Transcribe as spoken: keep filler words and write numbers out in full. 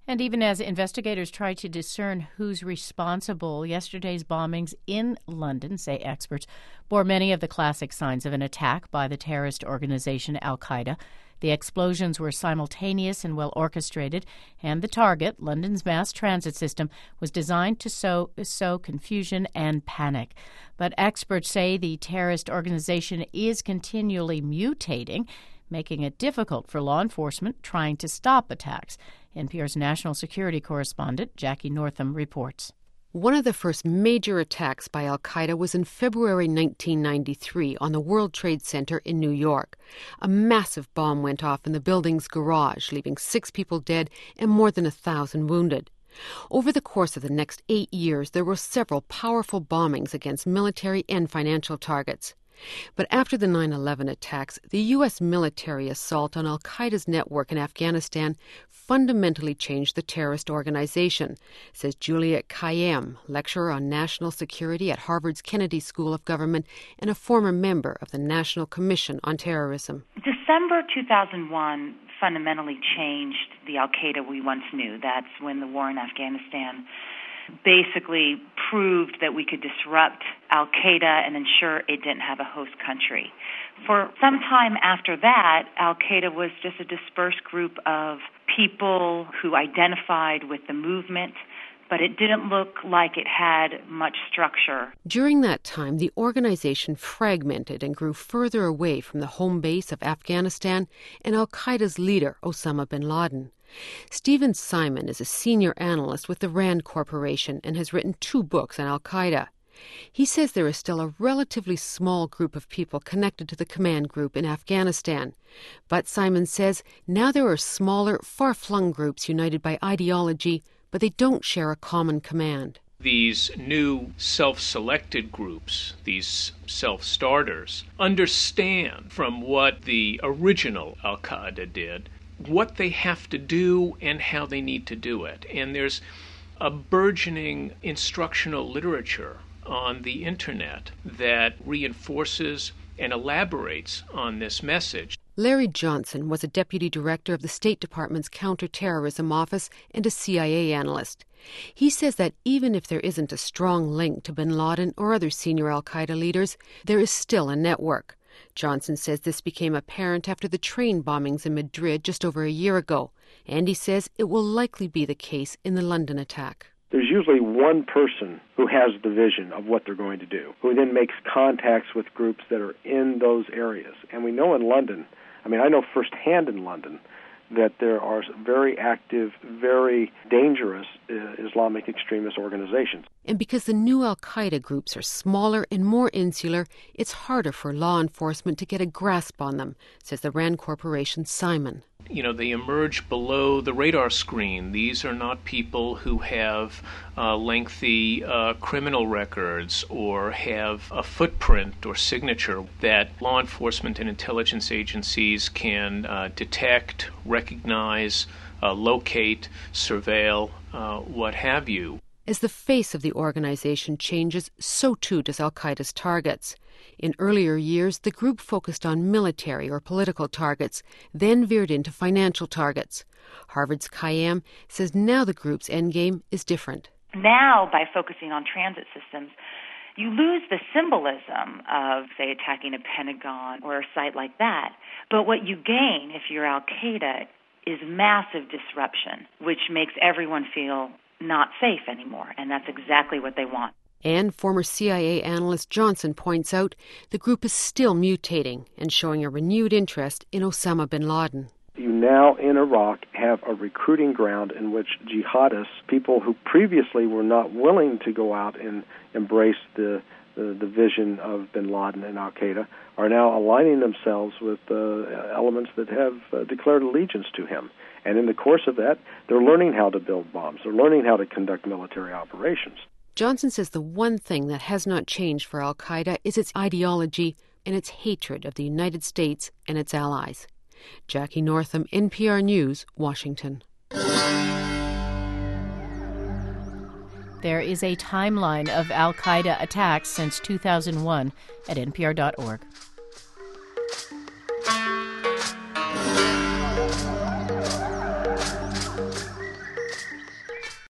And even as investigators try to discern who's responsible, yesterday's bombings in London, say experts, bore many of the classic signs of an attack by the terrorist organization Al-Qaeda. The explosions were simultaneous and well orchestrated, and the target, London's mass transit system, was designed to sow, sow confusion and panic. But experts say the terrorist organization is continually mutating, making it difficult for law enforcement trying to stop attacks. N P R's national security correspondent Jackie Northam reports. One of the first major attacks by al-Qaeda was in February nineteen ninety-three on the World Trade Center in New York. A massive bomb went off in the building's garage, leaving six people dead and more than a thousand wounded. Over the course of the next eight years, there were several powerful bombings against military and financial targets. But after the nine eleven attacks, the U S military assault on al-Qaeda's network in Afghanistan fundamentally changed the terrorist organization, says Juliet Kayyem, lecturer on national security at Harvard's Kennedy School of Government and a former member of the National Commission on Terrorism. December two thousand one fundamentally changed the al-Qaeda we once knew. That's when the war in Afghanistan basically proved that we could disrupt al-Qaeda and ensure it didn't have a host country. For some time after that, al-Qaeda was just a dispersed group of people who identified with the movement, but it didn't look like it had much structure. During that time, the organization fragmented and grew further away from the home base of Afghanistan and al-Qaeda's leader, Osama bin Laden. Stephen Simon is a senior analyst with the RAND Corporation and has written two books on al-Qaeda. He says there is still a relatively small group of people connected to the command group in Afghanistan. But Simon says now there are smaller, far-flung groups united by ideology, but they don't share a common command. These new self-selected groups, these self-starters, understand from what the original al-Qaeda did what they have to do and how they need to do it. And there's a burgeoning instructional literature on the internet that reinforces and elaborates on this message. Larry Johnson was a deputy director of the State Department's Counterterrorism Office and a C I A analyst. He says that even if there isn't a strong link to bin Laden or other senior al-Qaeda leaders, there is still a network. Johnson says this became apparent after the train bombings in Madrid just over a year ago, and he says it will likely be the case in the London attack. There's usually one person who has the vision of what they're going to do, who then makes contacts with groups that are in those areas. And we know in London, I mean, I know firsthand in London, that there are very active, very dangerous uh, Islamic extremist organizations. And because the new al-Qaeda groups are smaller and more insular, it's harder for law enforcement to get a grasp on them, says the RAND Corporation's Simon. You know, they emerge below the radar screen. These are not people who have uh, lengthy uh, criminal records or have a footprint or signature that law enforcement and intelligence agencies can uh, detect, recognize, uh, locate, surveil, uh, what have you. As the face of the organization changes, so too does al-Qaeda's targets. In earlier years, the group focused on military or political targets, then veered into financial targets. Harvard's Kayyem says now the group's endgame is different. Now, by focusing on transit systems, you lose the symbolism of, say, attacking a Pentagon or a site like that. But what you gain, if you're al-Qaeda, is massive disruption, which makes everyone feel not safe anymore, and that's exactly what they want. And former C I A analyst Johnson points out the group is still mutating and showing a renewed interest in Osama bin Laden. You now in Iraq have a recruiting ground in which jihadists, people who previously were not willing to go out and embrace the the, the vision of bin Laden and al-Qaeda, are now aligning themselves with uh, elements that have uh, declared allegiance to him. And in the course of that, they're learning how to build bombs. They're learning how to conduct military operations. Johnson says the one thing that has not changed for al-Qaeda is its ideology and its hatred of the United States and its allies. Jackie Northam, N P R News, Washington. There is a timeline of al-Qaeda attacks since two thousand one at N P R dot org.